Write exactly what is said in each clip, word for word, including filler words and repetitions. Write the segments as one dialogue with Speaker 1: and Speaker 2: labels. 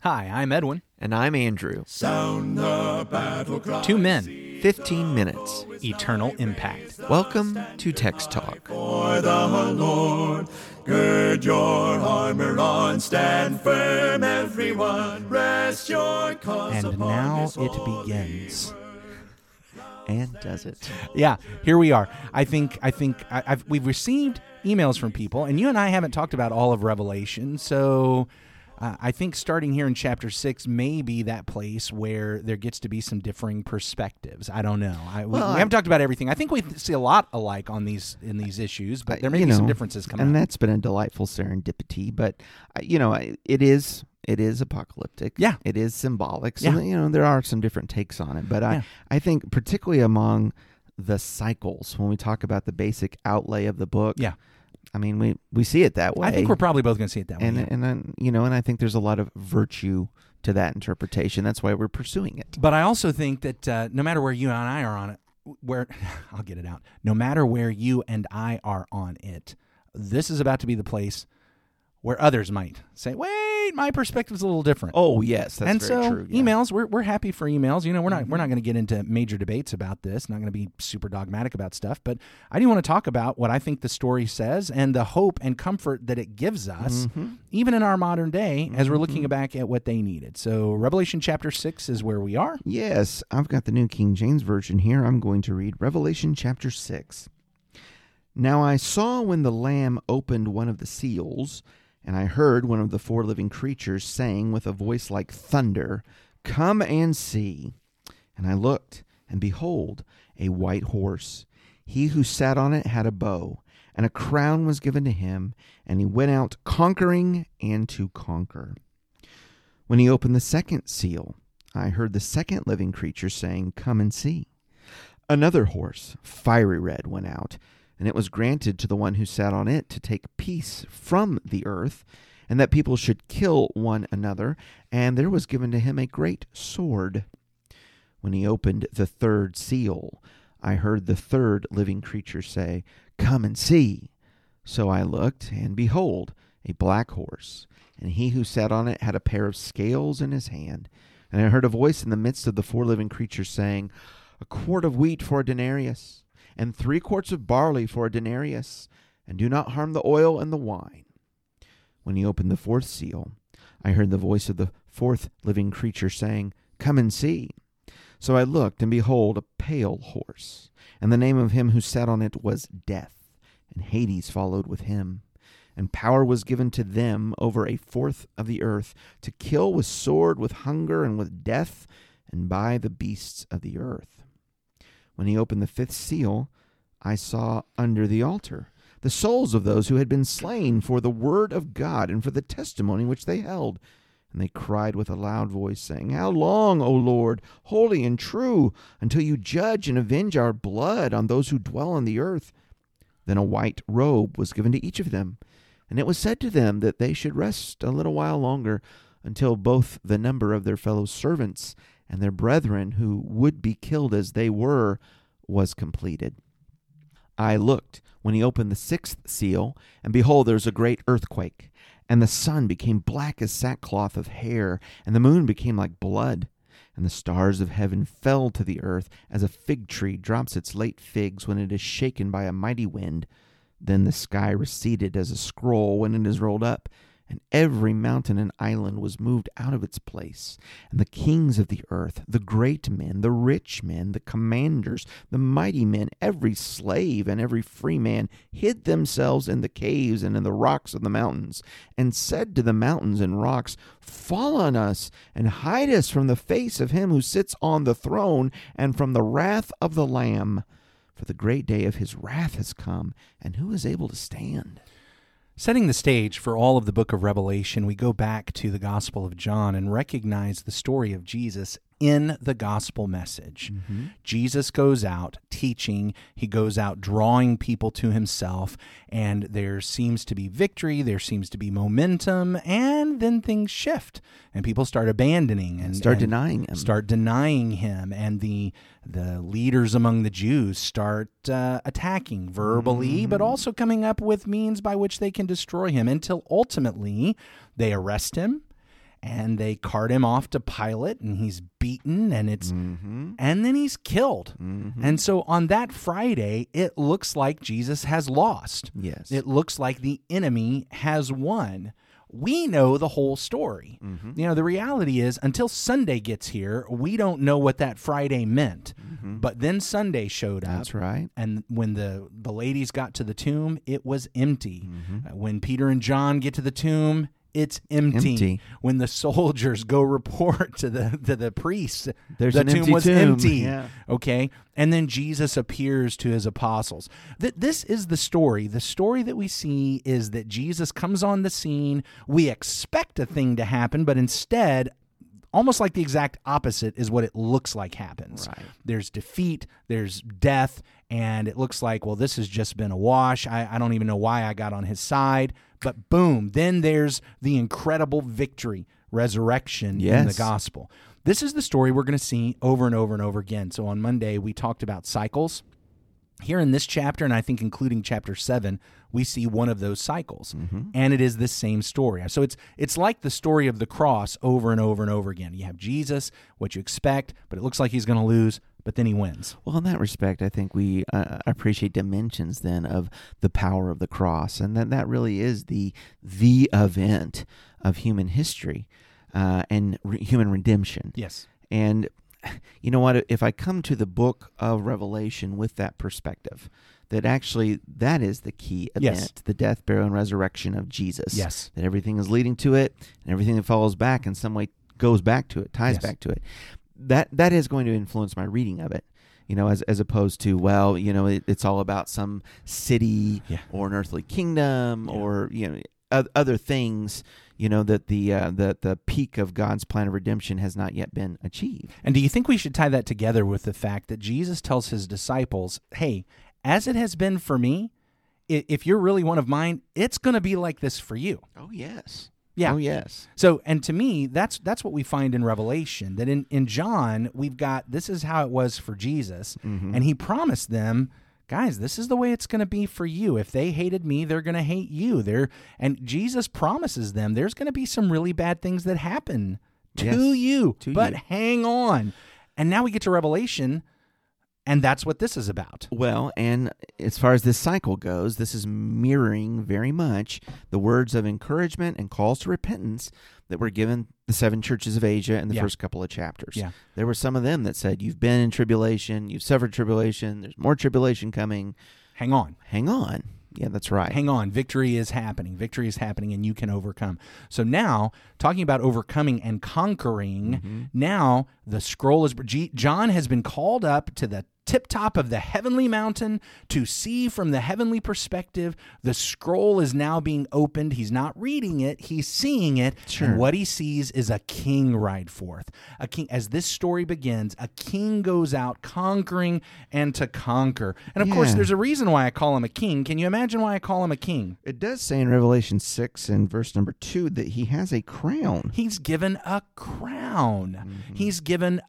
Speaker 1: Hi, I'm Edwin.
Speaker 2: And I'm Andrew.
Speaker 3: Sound the battle cry.
Speaker 1: Two men,
Speaker 2: fifteen minutes.
Speaker 1: eternal impact.
Speaker 2: Welcome to Text Talk.
Speaker 3: For the Lord, gird your armor on, stand firm, everyone. Rest your cause
Speaker 1: And
Speaker 3: upon
Speaker 1: now
Speaker 3: his
Speaker 1: it
Speaker 3: holy
Speaker 1: begins.
Speaker 2: And does it?
Speaker 1: Yeah, here we are. I think I think I, I've, we've received emails from people, and you and I haven't talked about all of Revelation, so uh, I think starting here in chapter six may be that place where there gets to be some differing perspectives. I don't know. I, we,
Speaker 2: Well,
Speaker 1: we haven't talked about everything. I think we see a lot alike on these in these issues, but there may
Speaker 2: You
Speaker 1: be some
Speaker 2: know,
Speaker 1: differences coming
Speaker 2: And
Speaker 1: up.
Speaker 2: that's been a delightful serendipity. But, uh, you know, I- it is it is apocalyptic.
Speaker 1: Yeah.
Speaker 2: It is symbolic. So,
Speaker 1: Yeah.
Speaker 2: you know, there are some different takes on it. But
Speaker 1: Yeah.
Speaker 2: I, I think particularly among the cycles, when we talk about the basic outlay of the book,
Speaker 1: Yeah.
Speaker 2: I mean, we, we see it that way.
Speaker 1: I think we're probably both going to see it that way.
Speaker 2: and
Speaker 1: yeah.
Speaker 2: and then, you know, and I think there's a lot of virtue to that interpretation. That's why we're pursuing it.
Speaker 1: But I also think that uh, no matter where you and I are on it, where I'll get it out. No matter where you and I are on it, this is about to be the place where others might say, "Wait, my perspective's a little different."
Speaker 2: Oh, yes, that's
Speaker 1: and
Speaker 2: very
Speaker 1: so
Speaker 2: true. Yeah.
Speaker 1: emails, we're we're happy for emails. You know, we're not
Speaker 2: Mm-hmm.
Speaker 1: we're not going to get into major debates about this. Not going to be super dogmatic about stuff. But I do want to talk about what I think the story says and the hope and comfort that it gives us,
Speaker 2: Mm-hmm.
Speaker 1: even in our modern day, as we're looking back at what they needed. So Revelation chapter six is where we are.
Speaker 2: Yes, I've got the New King James Version here. I'm going to read Revelation chapter six. Now I saw when the Lamb opened one of the seals, and I heard one of the four living creatures saying with a voice like thunder, "Come and see." And I looked, and behold, a white horse. He who sat on it had a bow, and a crown was given to him, and he went out conquering and to conquer. When he opened the second seal, I heard the second living creature saying, "Come and see." Another horse, fiery red, went out, and it was granted to the one who sat on it to take peace from the earth, and that people should kill one another, and there was given to him a great sword. When he opened the third seal, I heard the third living creature say, "Come and see." So I looked, and behold, a black horse, and he who sat on it had a pair of scales in his hand. And I heard a voice in the midst of the four living creatures saying, "A quart of wheat for a denarius, and three quarts of barley for a denarius, and do not harm the oil and the wine." When he opened the fourth seal, I heard the voice of the fourth living creature saying, "Come and see." So I looked, and behold, a pale horse, and the name of him who sat on it was Death, and Hades followed with him. And power was given to them over a fourth of the earth, to kill with sword, with hunger, and with death, and by the beasts of the earth. When he opened the fifth seal, I saw under the altar the souls of those who had been slain for the word of God and for the testimony which they held. And they cried with a loud voice, saying, "How long, O Lord, holy and true, until you judge and avenge our blood on those who dwell on the earth?" Then a white robe was given to each of them, and it was said to them that they should rest a little while longer, until both the number of their fellow servants and their brethren who would be killed as they were was completed. I looked when he opened the sixth seal, and behold, there was a great earthquake, and the sun became black as sackcloth of hair, and the moon became like blood, and the stars of heaven fell to the earth, as a fig tree drops its late figs when it is shaken by a mighty wind. Then the sky receded as a scroll when it is rolled up, and every mountain and island was moved out of its place. And the kings of the earth, the great men, the rich men, the commanders, the mighty men, every slave and every free man, hid themselves in the caves and in the rocks of the mountains, and said to the mountains and rocks, "Fall on us, and hide us from the face of him who sits on the throne, and from the wrath of the Lamb. For the great day of his wrath has come, and who is able to stand?"
Speaker 1: Setting the stage for all of the book of Revelation, we go back to the Gospel of John and recognize the story of Jesus in the gospel message.
Speaker 2: Mm-hmm.
Speaker 1: Jesus goes out teaching, he goes out drawing people to himself, and there seems to be victory, there seems to be momentum, and then things shift, and people start abandoning and
Speaker 2: Start
Speaker 1: and
Speaker 2: denying him.
Speaker 1: Start denying him, and the the leaders among the Jews start uh, attacking verbally,
Speaker 2: Mm-hmm.
Speaker 1: but also coming up with means by which they can destroy him, until ultimately they arrest him, and they cart him off to Pilate, and he's beaten, and it's
Speaker 2: Mm-hmm.
Speaker 1: and then he's killed.
Speaker 2: Mm-hmm.
Speaker 1: And so on that Friday, it looks like Jesus has lost.
Speaker 2: Yes.
Speaker 1: It looks like the enemy has won. We know the whole story.
Speaker 2: Mm-hmm.
Speaker 1: You know, the reality is until Sunday gets here, we don't know what that Friday meant.
Speaker 2: Mm-hmm.
Speaker 1: But then Sunday showed up.
Speaker 2: That's right.
Speaker 1: And when the, the ladies got to the tomb, it was empty.
Speaker 2: Mm-hmm.
Speaker 1: Uh, When Peter and John get to the tomb, it's empty.
Speaker 2: Empty.
Speaker 1: When the soldiers go report to the to the priests,
Speaker 2: There's
Speaker 1: the
Speaker 2: an
Speaker 1: tomb
Speaker 2: empty
Speaker 1: was
Speaker 2: tomb.
Speaker 1: empty.
Speaker 2: Yeah.
Speaker 1: Okay, and then Jesus appears to his apostles. Th- this is the story. The story that we see is that Jesus comes on the scene. We expect a thing to happen, but instead, almost like the exact opposite is what it looks like happens.
Speaker 2: Right.
Speaker 1: There's defeat, there's death, and it looks like, well, this has just been a wash. I, I don't even know why I got on his side. But boom, then there's the incredible victory, resurrection in the
Speaker 2: Yes.
Speaker 1: gospel. This is the story we're going to see over and over and over again. So on Monday, we talked about cycles. Here in this chapter, and I think including chapter seven, we see one of those cycles,
Speaker 2: Mm-hmm.
Speaker 1: and it is the same story. So it's it's like the story of the cross over and over and over again. You have Jesus, what you expect, but it looks like he's going to lose, but then he wins.
Speaker 2: Well, in that respect, I think we uh, appreciate dimensions then of the power of the cross, and that that really is the the event of human history uh, and re- human redemption.
Speaker 1: Yes.
Speaker 2: And you know what? If I come to the book of Revelation with that perspective, that actually that is the key event,
Speaker 1: Yes.
Speaker 2: the death, burial, and resurrection of Jesus.
Speaker 1: Yes.
Speaker 2: That everything is leading to it, and everything that follows back in some way goes back to it, ties
Speaker 1: Yes.
Speaker 2: back to it. That that is going to influence my reading of it. You know, as as opposed to, well, you know, it, it's all about some city
Speaker 1: Yeah.
Speaker 2: or an earthly kingdom
Speaker 1: Yeah.
Speaker 2: or, you know, o- other things, you know, that the uh, the the peak of God's plan of redemption has not yet been achieved.
Speaker 1: And do you think we should tie that together with the fact that Jesus tells his disciples, hey, as it has been for me, i- if you're really one of mine, it's going to be like this for you.
Speaker 2: Oh, yes.
Speaker 1: Yeah.
Speaker 2: Oh, yes.
Speaker 1: So, and to me, that's that's what we find in Revelation, that in, in John, we've got, this is how it was for Jesus,
Speaker 2: Mm-hmm.
Speaker 1: and he promised them, guys, this is the way it's going to be for you. If they hated me, they're going to hate you. They're, and Jesus promises them there's going to be some really bad things that happen to
Speaker 2: Yes,
Speaker 1: you,
Speaker 2: to
Speaker 1: but
Speaker 2: you.
Speaker 1: hang on. And now we get to Revelation, and that's what this is about.
Speaker 2: Well, and as far as this cycle goes, this is mirroring very much the words of encouragement and calls to repentance that were given the seven churches of Asia in the
Speaker 1: Yeah.
Speaker 2: first couple of chapters.
Speaker 1: Yeah.
Speaker 2: There were some of them that said, you've been in tribulation, you've suffered tribulation, there's more tribulation coming.
Speaker 1: Hang on.
Speaker 2: Hang on. Yeah, that's right.
Speaker 1: Hang on. Victory is happening. Victory is happening, and you can overcome. So now, talking about overcoming and conquering,
Speaker 2: Mm-hmm.
Speaker 1: now the scroll is... G- John has been called up to the tip top of the heavenly mountain to see from the heavenly perspective. The scroll is now being opened. He's not reading it. He's seeing it.
Speaker 2: Sure.
Speaker 1: And what he sees is a king ride forth. A king, as this story begins, a king goes out conquering and to conquer. And of course,
Speaker 2: Yeah.
Speaker 1: there's a reason why I call him a king. Can you imagine why I call him a king?
Speaker 2: It does say in Revelation six and verse number two that he has a crown.
Speaker 1: He's given a crown.
Speaker 2: Mm-hmm.
Speaker 1: He's given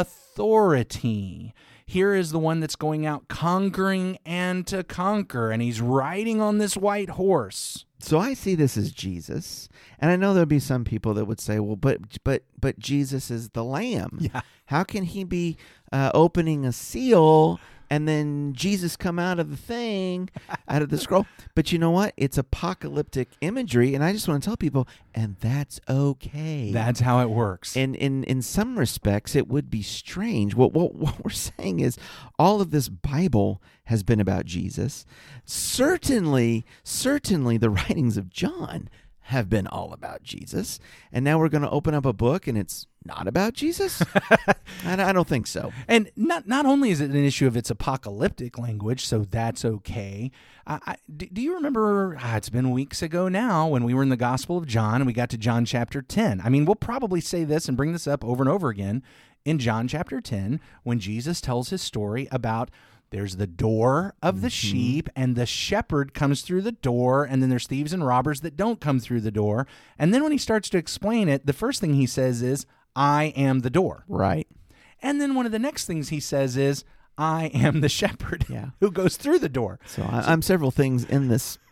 Speaker 1: authority. Here is the one that's going out conquering and to conquer, and he's riding on this white horse.
Speaker 2: So I see this as Jesus, and I know there'll be some people that would say, "Well, but but but Jesus is the Lamb.
Speaker 1: Yeah.
Speaker 2: How can he be uh, opening a seal and then Jesus come out of the thing, out of the scroll?" But you know what? It's apocalyptic imagery, and I just want to tell people, and that's okay.
Speaker 1: That's how it works.
Speaker 2: And in, in some respects, it would be strange. What, what what we're saying is all of this Bible has been about Jesus. Certainly, certainly the writings of John have been all about Jesus. And now we're going to open up a book and it's not about Jesus? I, I don't think so.
Speaker 1: And not not only is it an issue of its apocalyptic language, so that's okay. I, I, do, do you remember, ah, it's been weeks ago now, when we were in the Gospel of John and we got to John chapter ten. I mean, we'll probably say this and bring this up over and over again in John chapter ten, when Jesus tells his story about there's the door of the
Speaker 2: Mm-hmm.
Speaker 1: sheep, and the shepherd comes through the door, and then there's thieves and robbers that don't come through the door. And then when he starts to explain it, the first thing he says is, I am the door.
Speaker 2: Right.
Speaker 1: And then one of the next things he says is, I am the shepherd
Speaker 2: Yeah.
Speaker 1: who goes through the door.
Speaker 2: So I, I'm several things in this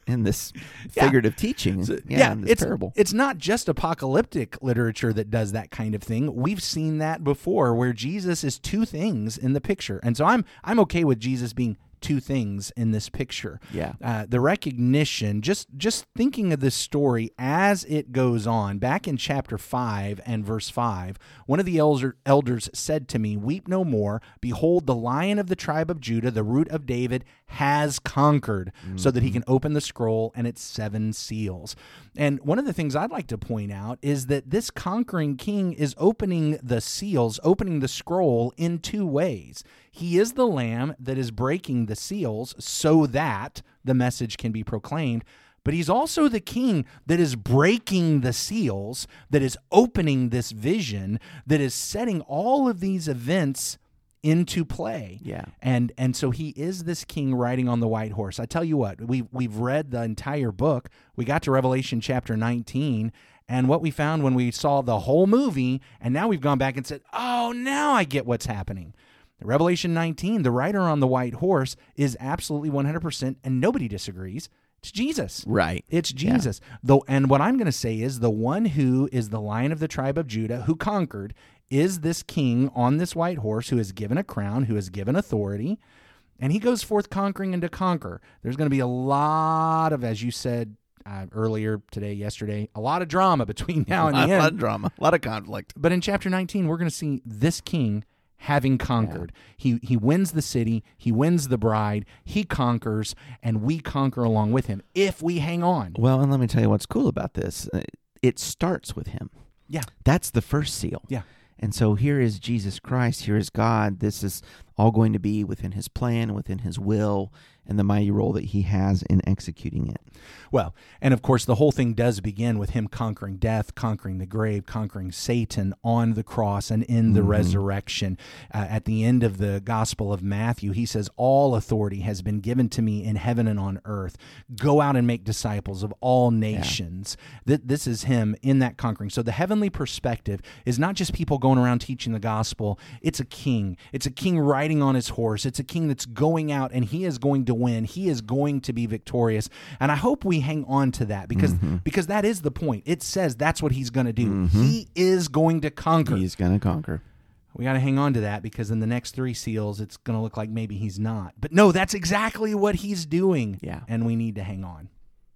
Speaker 2: in this figurative
Speaker 1: yeah.
Speaker 2: teaching.
Speaker 1: So,
Speaker 2: yeah,
Speaker 1: yeah
Speaker 2: in this
Speaker 1: it's,
Speaker 2: parable.
Speaker 1: It's not just apocalyptic literature that does that kind of thing. We've seen that before, where Jesus is two things in the picture. And so I'm I'm okay with Jesus being two things in this picture.
Speaker 2: Yeah.
Speaker 1: Uh, the recognition, just just thinking of this story as it goes on, back in chapter five and verse five, one of the elder, elders said to me, "Weep no more. Behold, the Lion of the tribe of Judah, the root of David, has conquered, mm-hmm. so that he can open the scroll and its seven seals." And one of the things I'd like to point out is that this conquering king is opening the seals, opening the scroll in two ways. He is the lamb that is breaking the seals so that the message can be proclaimed, but he's also the king that is breaking the seals, that is opening this vision, that is setting all of these events into play.
Speaker 2: Yeah.
Speaker 1: And and so he is this king riding on the white horse. I tell you what, we've, we've read the entire book. We got to Revelation chapter nineteen, and what we found when we saw the whole movie, and now we've gone back and said, oh, now I get what's happening. Revelation nineteen, the rider on the white horse is absolutely one hundred percent, and nobody disagrees. It's Jesus.
Speaker 2: Right.
Speaker 1: It's Jesus. Yeah. Though, and what I'm going to say is the one who is the Lion of the tribe of Judah, who conquered, is this king on this white horse who is given a crown, who is given authority, and he goes forth conquering and to conquer. There's going to be a lot of, as you said uh, earlier today, yesterday, a lot of drama between now and the end.
Speaker 2: A lot of drama, a lot of conflict.
Speaker 1: But in chapter nineteen, we're going to see this king having conquered. Yeah. He he wins the city, he wins the bride, he conquers, and we conquer along with him if we hang on.
Speaker 2: Well, and let me tell you what's cool about this. It starts with him.
Speaker 1: Yeah.
Speaker 2: That's the first seal.
Speaker 1: Yeah.
Speaker 2: And so here is Jesus Christ, here is God. This is all going to be within his plan, within his will, and the mighty role that he has in executing it.
Speaker 1: Well, and of course, the whole thing does begin with him conquering death, conquering the grave, conquering Satan on the cross and in the mm-hmm. resurrection. Uh, at the end of the Gospel of Matthew, he says, "All authority has been given to me in heaven and on earth. Go out and make disciples of all nations." Yeah. Th- this is him in that conquering. So the heavenly perspective is not just people going around teaching the gospel. It's a king. It's a king riding on his horse. It's a king that's going out, and he is going to win. He is going to be victorious. And I hope we hang on to that because mm-hmm. because that is the point. It says that's what he's going to do. Mm-hmm. He is going to conquer.
Speaker 2: He's going to conquer.
Speaker 1: We got to hang on to that because in the next three seals, it's going to look like maybe he's not. But no, that's exactly what he's doing.
Speaker 2: Yeah.
Speaker 1: And we need to hang on.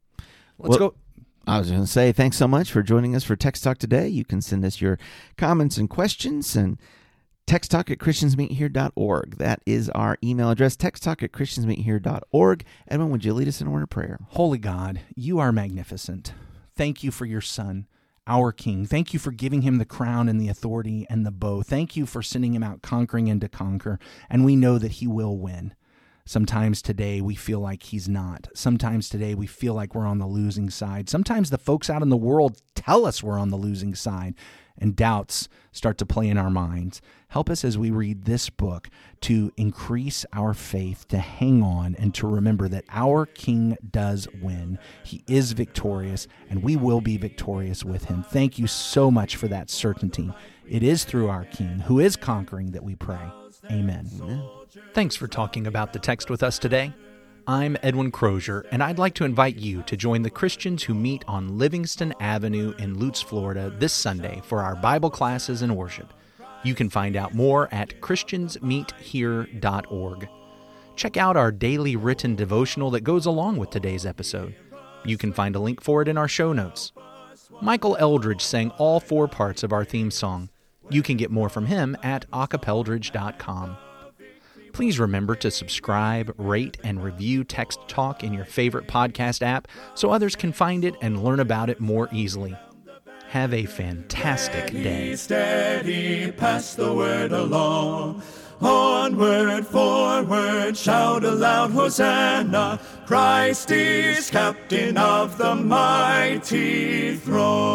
Speaker 1: Let's
Speaker 2: well,
Speaker 1: go.
Speaker 2: I was going to say, thanks so much for joining us for Text Talk today. You can send us your comments and questions and text talk at christians meet here dot org. That is our email address, text talk at christians meet here dot org. Edwin, would you lead us in a word of prayer?
Speaker 1: Holy God, you are magnificent. Thank you for your Son, our King. Thank you for giving him the crown and the authority and the bow. Thank you for sending him out conquering and to conquer, and we know that he will win. Sometimes today we feel like he's not. Sometimes today we feel like we're on the losing side. Sometimes the folks out in the world tell us we're on the losing side, and doubts start to play in our minds. Help us as we read this book to increase our faith, to hang on, and to remember that our King does win. He is victorious, and we will be victorious with him. Thank you so much for that certainty. It is through our King, who is conquering, that we pray. Amen. Amen. Thanks for talking about the text with us today. I'm Edwin Crozier, and I'd like to invite you to join the Christians who meet on Livingston Avenue in Lutz, Florida this Sunday for our Bible classes and worship. You can find out more at christians meet here dot org. Check out our daily written devotional that goes along with today's episode. You can find a link for it in our show notes. Michael Eldridge sang all four parts of our theme song. You can get more from him at acapeldridge dot com. Please remember to subscribe, rate, and review Text Talk in your favorite podcast app so others can find it and learn about it more easily. Have a fantastic day.
Speaker 3: Steady, pass the word along. Onward, forward, shout aloud, Hosanna. Christ is captain of the mighty throne.